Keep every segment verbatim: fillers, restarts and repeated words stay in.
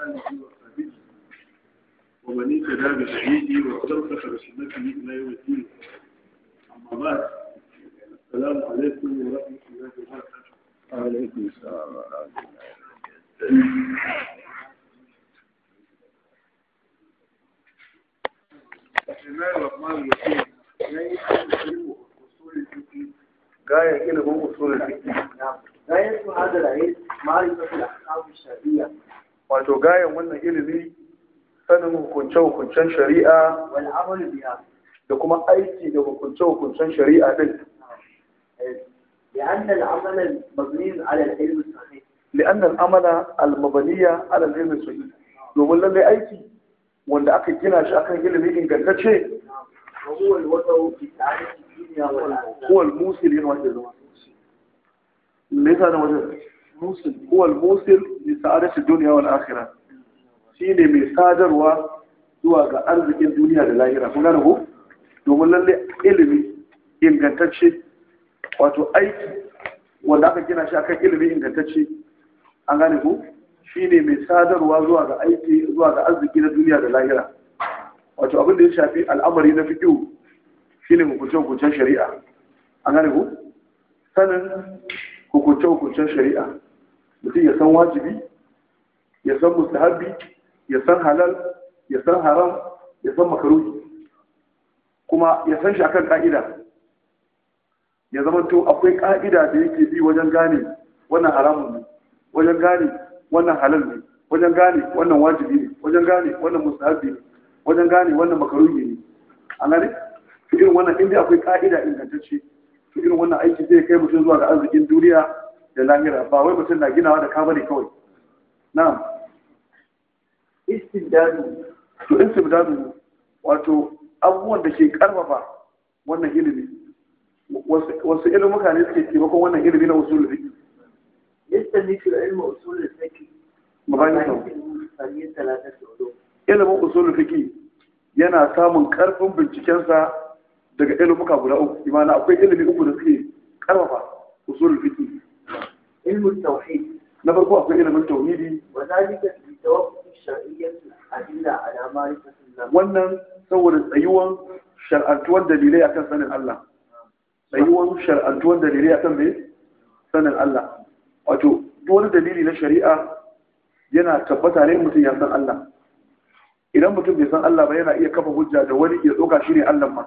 آله وصحبه ومن اهتدى بهديه واستمسك بسنته إلى يوم الدين. أما بعد، السلام عليكم ورحمة الله وبركاته. وعليكم السلام ورحمة الله. بسم الله الرحمن الرحيم. غاية علم أصول الفقه. غاية هذا العلم معرفة الأحكام الشرعية. wato gayan wannan ilimi sanin hukunce-hukuncen shari'a والعمل بها. da kuma aiki da hukunce-hukuncen shari'a din. لأن العمل مبني على العلم الصحيح. لأن العمل المبني على العلم الصحيح. domin lallai aiki wanda aka gina shi akan ilimi ingantacce وهو الوضع في تعريف الدنيا والآخرة. هو الموصل هنا wajen zama me yasa na wajen musil huwa al-musil li sa'adati dunya wal akhirah shine mai sadarwa zuwa ga arzikin duniya da lahira kun gane ko domin lalle ilimi ingantacce wato aiki wanda aka gina shi akan ilimi ingantacce an gane ko shine mai sadarwa zuwa ga aiki zuwa ga arziki na duniya da lahira wato abin da ya shafi al'amari na fiqh shine hukuncin shari'a an gane ko sanin hukunce-hukuncen shari'a mutum ya san wajibi ya san mustahabi ya san halal ya san haram ya san makaruhi kuma ya san shi akan ka'ida ya zama to akwai ka'ida da yake bi wajen gane wannan haramun ne wajen gane wannan halal ne wajen gane wannan wajibi ne wajen gane wannan mustahabi ne wajen gane wannan makaruhi ne an gane to irin wannan inda akwai ka'ida ingantacce to irin wannan aiki zai kai mutum zuwa ga arzikin duniya da lahira ba wai mutum na ginawa da kama ne kawai na'am istibdadu to istibdadu wato abubuwan da ke karfafa wannan ilimi wasu ilimuka ne suke taimakon wannan ilimi na usul fiqh يستميت العلم أصول الفقه. mabayin ilimin usul fiqh yana samun karfin bincikensa daga ilimuka guda uku imana akwai ilimi uku da suke karfafa usul fiqh علم التوحيد. na farko akwai ilimin tauhidi وذلك في توقف الشرعية الأدلة على معرفة الله. wannan saboda tsayuwan shar'antuwar dalilai akan sanin Allah tsayuwan shar'antuwar dalilai akan mai sanin Allah wato duk wani dalili na shari'a yana tabbata ne mutum ya san Allah idan mutum bai san Allah ba yana iya kafa hujja da wani ya tsoka shi ne Allah ma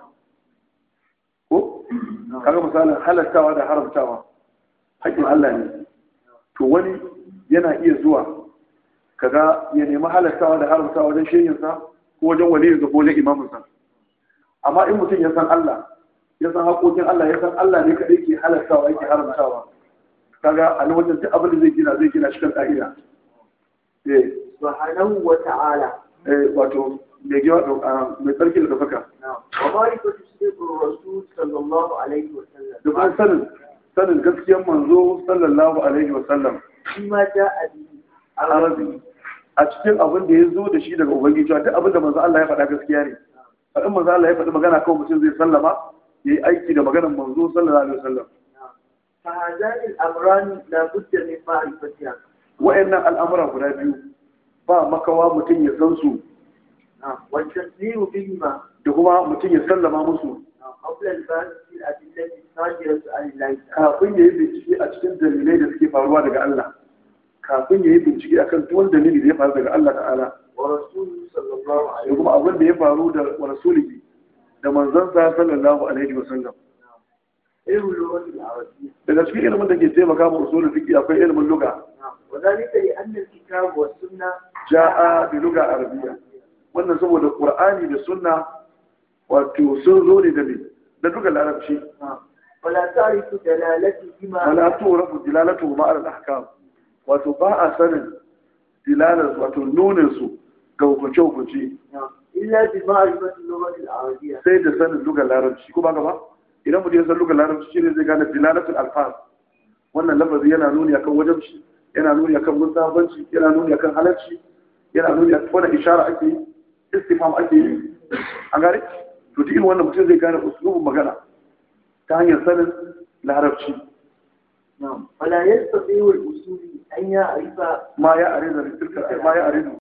ko kaga misalin halattawa da haramtawa haƙƙin Allah ne to wani yana iya zuwa kaga ya nemi halattawa da haramtawa wajen shehinsa ko wajen waliyinsa ko wajen imaminsa amma in mutum ya san Allah ya san haƙoƙin Allah ya san Allah ne kaɗai ke halattawa yake haramtawa kaga a nan wajen duk abin da zai gina zai gina shi kan ƙa'ida eh subhanahu wa ta'ala. eh wato mai giwa mai tsarki da dafaka ومعرفة صدق الرسول صلى الله عليه وسلم. da kuma sanin sanin gaskiyar manzo sallallahu alaihi wa sallam فيما جاء به arabi a cikin abin da ya zo da shi daga ubangiji duk abin da manzo Allah ya faɗa gaskiya ne in manzo Allah ya faɗi magana kawai mutum zai sallama yayi aiki da maganar manzo sallallahu alaihi wa sallam فهذان الأمران لا بد من معرفتها. wa'annan al'amura guda biyu ba makawa mutum ya san su والتسليم بهما da kuma mutum ya sallama musu قبل البحث في الأدلة الصادرة عن الله. kafin ya yi bincike a cikin dalilai da suke faruwa daga Allah kafin ya yi bincike akan tuwon dalili da ya faru daga Allah ta'ala ورسوله صلى الله da عليه kuma abin da ya faru da rasulihi da manzansa sallallahu alaihi wa sallam علم اللغة العربية. daga cikin ilimin da ke taimaka ma usulul fiqh akwai ilimin lugha وذلك لأن الكتاب والسنة ja'a bi lugha arabiyya wannan saboda qur'ani da sunna wato sun zo ne da me da lugha larabci ولا تعرف دلالتهما wala tu'rafu dilalatuhu ma'a al-ahkam wato ba a sanin dilalar wato nunin su ga hukunce hukunci إلا بمعرفة اللغة العربية. sai da sanin lugha larabci ko ba gaba idan mutum ya san lugha larabci shine zai gane dilalatul alfaz wannan lafazi yana nuni akan wajibci yana nuni akan musabanci yana nuni akan halacci yana nuni akan wannan ishara ake yi istifham ake yi an gane to duk irin wannan mutum zai gane usulubin magana ta hanyar sanin larabci نعم. فلا يستطيع الأصولي أن يعرف ما يعرض لتلك ما يعرض